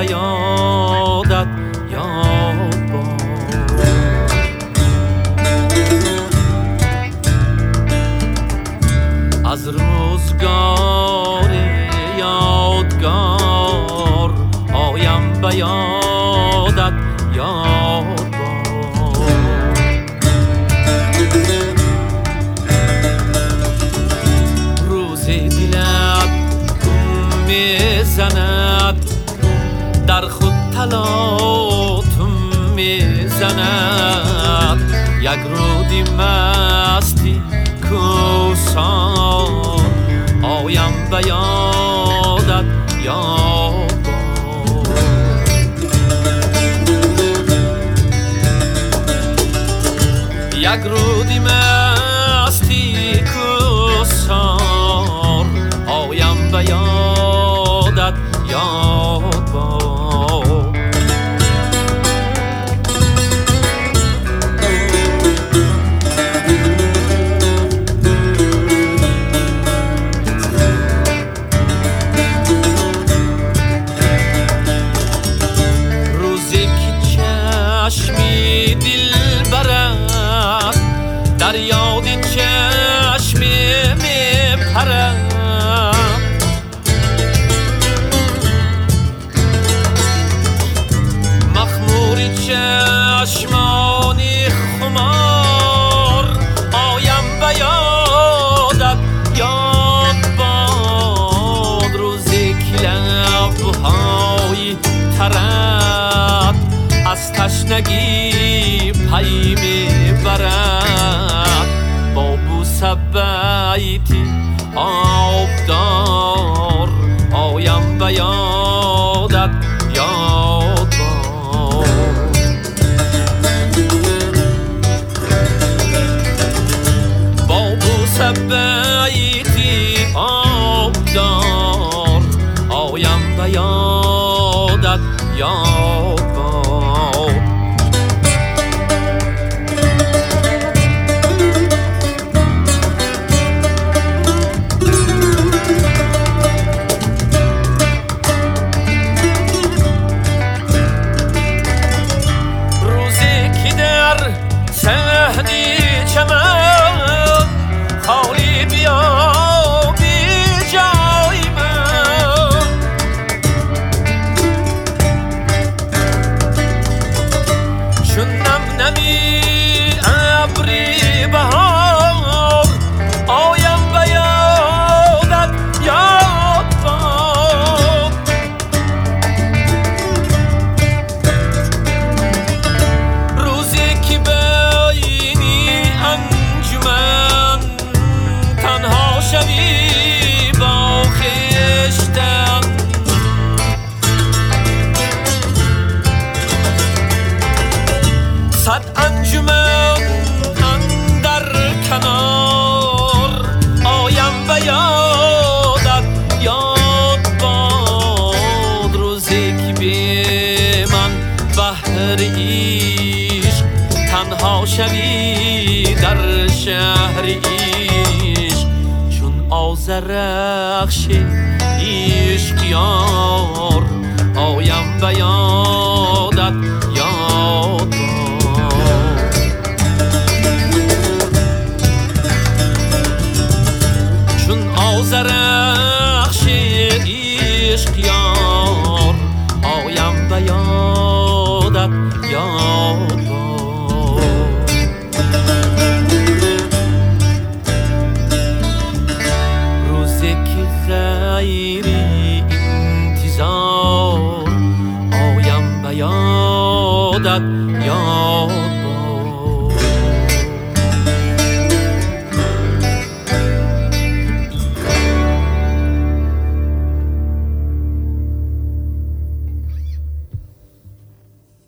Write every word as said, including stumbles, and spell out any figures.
به یادت یاد باد. از روزگار یادگار آیم به یادت یاد باد. روزی دلت میزند در خود تلاطم میزند، یک رودی مستی کوسان آیم به یادت یاد باد. یک رودی مستی کوسان آیم به یادت یاد باد. روزی که چشمی دل برد در یاد چشمی می پرد، چشمانی خمار آیم به یادت یاد باد. روزی که لبهای ترد از تشنگی پی میبرد، با بوسه بیتی آبدار آیم به یادت یاد باد. بیتی آبدار آیم به یادت یاد باد. روزی که در صحنی چمن خالی بیا بی جای من، چون نم نمی ابری بهار آیم به یادت یاد باد. روزی که بینی انجمن تنها شوی با خویشتن، صد انجمن اندر کنار آیم به یادت یاد باد. روزی که بی من بحر عشق تنها شوی در شهر عشق، چون آذرخش عشق یار آیم به یادت یاد باد. چون آذرخش عشق یار آیم به یادت یاد باد. روزی که غیری انتظار آیم به یادت یاد